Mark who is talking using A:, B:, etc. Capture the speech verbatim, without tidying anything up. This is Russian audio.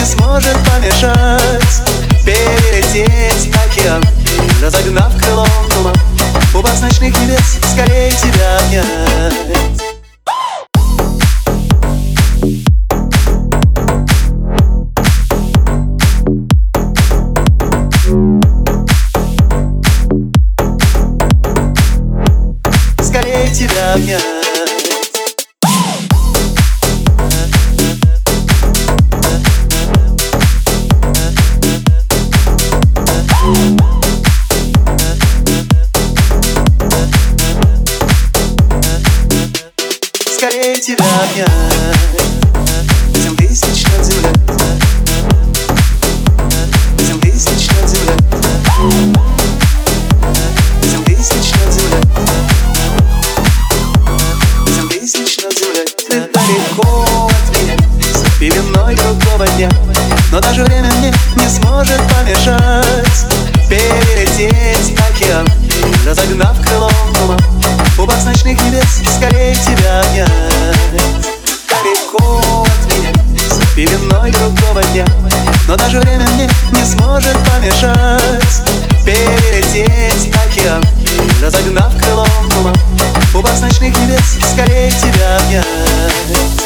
A: не сможет помешать перелететь океан, разогнав крылом туман. Оба с ночных небес скорее тебя обнять. Скорее тебя обнять. Скорее тебя обнять. Семь тысяч над землей. Семь тысяч над землей. Семь тысяч над землей. Семь тысяч над землей. Ты далеко от меня, за пеленой другого дня, но даже время мне не сможет помешать перелететь океан, разогнав крылом туман. Оба с ночных небес скорее тебя обнять. Далеко от меня, за пеленой другого дня, но даже время мне не сможет помешать перелететь океан, разогнав крылом туман. Оба с ночных небес скорее тебя обнять.